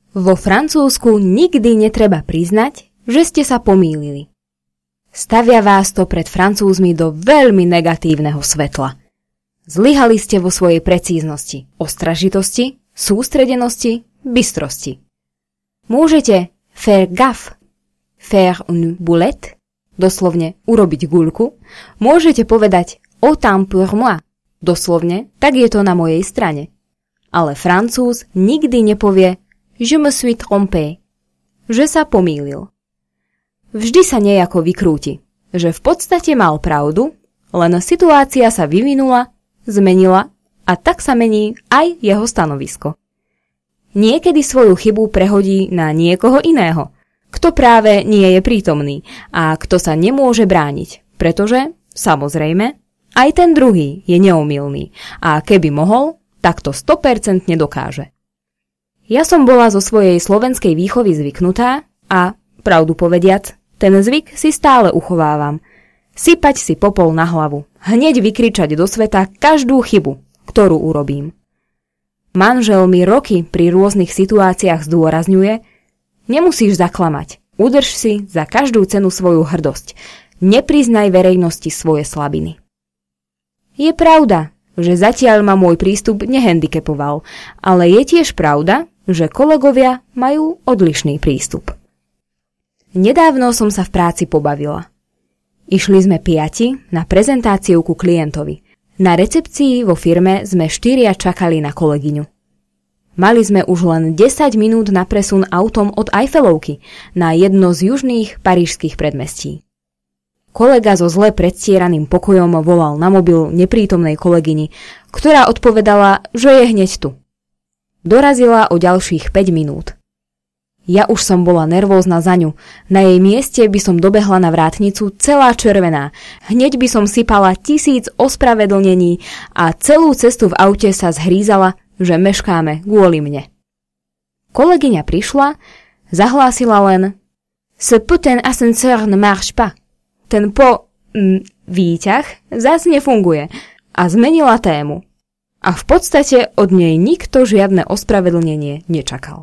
Vo Francúzsku nikdy netreba priznať, že ste sa pomýlili. Stavia vás to pred Francúzmi do veľmi negatívneho svetla. Zlyhali ste vo svojej precíznosti, ostražitosti, sústredenosti, bystrosti. Môžete faire gaffe, faire une boulette, doslovne urobiť guľku, môžete povedať autant pour moi, doslovne tak je to na mojej strane. Ale Francúz nikdy nepovie je me suis trompé, že sa pomýlil. Vždy sa nejako vykrúti, že v podstate mal pravdu, len situácia sa vyvinula, zmenila a tak sa mení aj jeho stanovisko. Niekedy svoju chybu prehodí na niekoho iného, kto práve nie je prítomný a kto sa nemôže brániť, pretože, samozrejme, aj ten druhý je neomylný a keby mohol, tak to 100% dokáže. Ja som bola zo svojej slovenskej výchovy zvyknutá a, pravdu povediac, ten zvyk si stále uchovávam. Sypať si popol na hlavu, hneď vykričať do sveta každú chybu, ktorú urobím. Manžel mi roky pri rôznych situáciách zdôrazňuje, nemusíš zaklamať, udrž si za každú cenu svoju hrdosť, nepriznaj verejnosti svoje slabiny. Je pravda, že zatiaľ ma môj prístup nehandicapoval, ale je tiež pravda, že kolegovia majú odlišný prístup. Nedávno som sa v práci pobavila. Išli sme 5 na prezentáciu ku klientovi. Na recepcii vo firme sme 4 čakali na kolegyňu. Mali sme už len 10 minút na presun autom od Eiffelovky na jedno z južných parížskych predmestí. Kolega so zle predstieraným pokojom volal na mobil neprítomnej kolegyni, ktorá odpovedala, že je hneď tu. Dorazila o ďalších 5 minút. Ja už som bola nervózna za ňu. Na jej mieste by som dobehla na vrátnicu celá červená. Hneď by som sypala 1000 ospravedlnení a celú cestu v aute sa zhrízala, že meškáme kvôli mne. Kolegyňa prišla, zahlásila len Ce putain ascenseur ne marche pas. Ten výťah zás nefunguje a zmenila tému. A v podstate od nej nikto žiadne ospravedlnenie nečakal.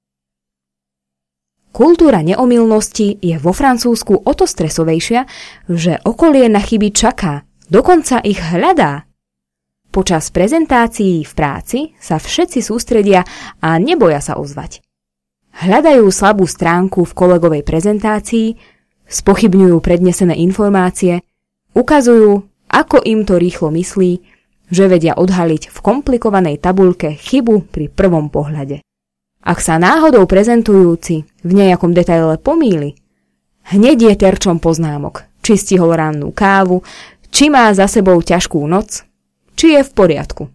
Kultúra neomylnosti je vo Francúzsku o to stresovejšia, že okolie na chyby čaká, dokonca ich hľadá. Počas prezentácií v práci sa všetci sústredia a neboja sa ozvať. Hľadajú slabú stránku v kolegovej prezentácii, spochybňujú prednesené informácie, ukazujú, ako im to rýchlo myslí, že vedia odhaliť v komplikovanej tabuľke chybu pri prvom pohľade. Ak sa náhodou prezentujúci v nejakom detaile pomýli, hneď je terčom poznámok, či stihol rannú kávu, či má za sebou ťažkú noc, či je v poriadku.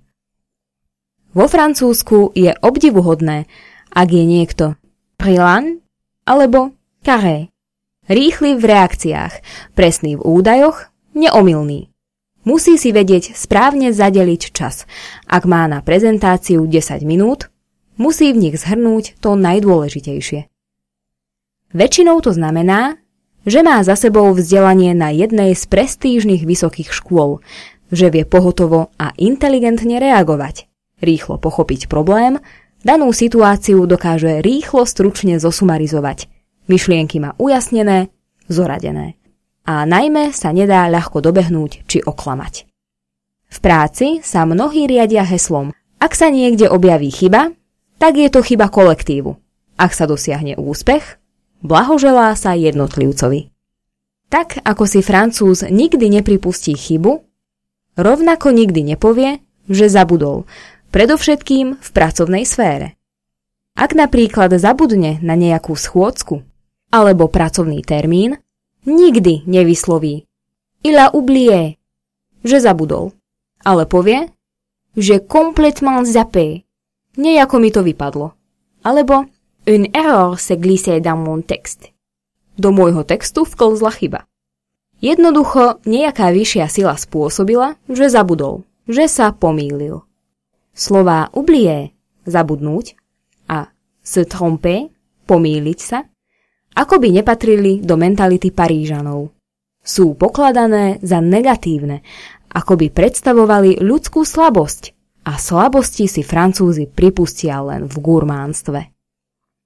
Vo Francúzsku je obdivuhodné, ak je niekto brillant alebo carré, rýchly v reakciách, presný v údajoch, neomylný. Musí si vedieť správne zadeliť čas. Ak má na prezentáciu 10 minút, musí v nich zhrnúť to najdôležitejšie. Väčšinou to znamená, že má za sebou vzdelanie na jednej z prestížnych vysokých škôl, že vie pohotovo a inteligentne reagovať, rýchlo pochopiť problém, danú situáciu dokáže rýchlo stručne zosumarizovať, myšlienky má ujasnené, zoradené. A najmä sa nedá ľahko dobehnúť či oklamať. V práci sa mnohí riadia heslom: ak sa niekde objaví chyba, tak je to chyba kolektívu. Ak sa dosiahne úspech, blahoželá sa jednotlivcovi. Tak ako si Francúz nikdy nepripustí chybu, rovnako nikdy nepovie, že zabudol, predovšetkým v pracovnej sfére. Ak napríklad zabudne na nejakú schôdzku alebo pracovný termín, nikdy nevysloví il a oublié, že zabudol, ale povie, že complètement zappé, nejako mi to vypadlo, alebo une erreur s'est glissée dans mon texte, do môjho textu vklzla chyba. Jednoducho nejaká vyššia sila spôsobila, že zabudol, že sa pomýlil. Slová oublié, zabudnúť, a se tromper, pomýliť sa, ako by nepatrili do mentality Parížanov. Sú pokladané za negatívne, ako by predstavovali ľudskú slabosť a slabosti si Francúzi pripustia len v gurmánstve.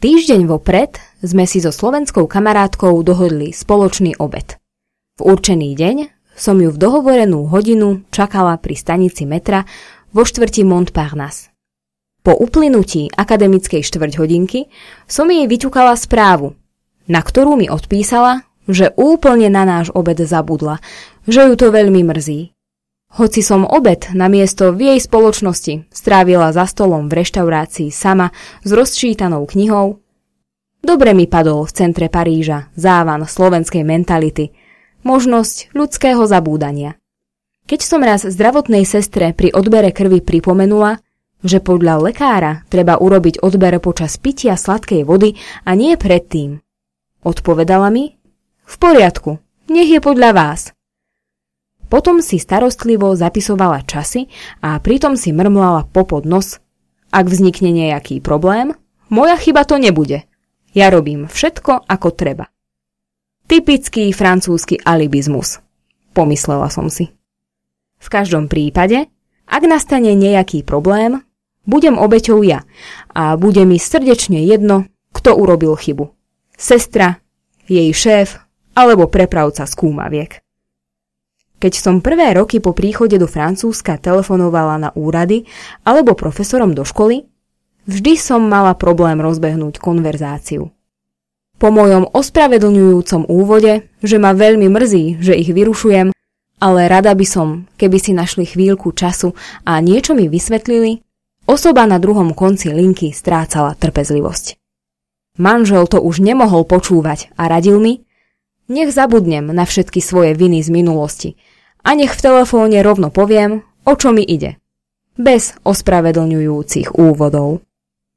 Týždeň vopred sme si so slovenskou kamarátkou dohodli spoločný obed. V určený deň som ju v dohovorenú hodinu čakala pri stanici metra vo štvrti Montparnasse. Po uplynutí akademickej štvrťhodinky som jej vyťukala správu, na ktorú mi odpísala, že úplne na náš obed zabudla, že ju to veľmi mrzí. Hoci som obed namiesto v jej spoločnosti strávila za stolom v reštaurácii sama s rozčítanou knihou, dobre mi padol v centre Paríža závan slovenskej mentality, možnosť ľudského zabúdania. Keď som raz zdravotnej sestre pri odbere krvi pripomenula, že podľa lekára treba urobiť odber počas pitia sladkej vody a nie predtým, odpovedala mi: v poriadku, nech je podľa vás. Potom si starostlivo zapisovala časy a pritom si mrmlala popod nos: ak vznikne nejaký problém, moja chyba to nebude. Ja robím všetko ako treba. Typický francúzsky alibizmus, pomyslela som si. V každom prípade, ak nastane nejaký problém, budem obeťou ja a bude mi srdečne jedno, kto urobil chybu. Sestra, jej šéf alebo prepravca skúmaviek. Keď som prvé roky po príchode do Francúzska telefonovala na úrady alebo profesorom do školy, vždy som mala problém rozbehnúť konverzáciu. Po mojom ospravedlňujúcom úvode, že ma veľmi mrzí, že ich vyrušujem, ale rada by som, keby si našli chvíľku času a niečo mi vysvetlili, osoba na druhom konci linky strácala trpezlivosť. Manžel to už nemohol počúvať a radil mi: nech zabudnem na všetky svoje viny z minulosti a nech v telefóne rovno poviem, o čo mi ide. Bez ospravedlňujúcich úvodov.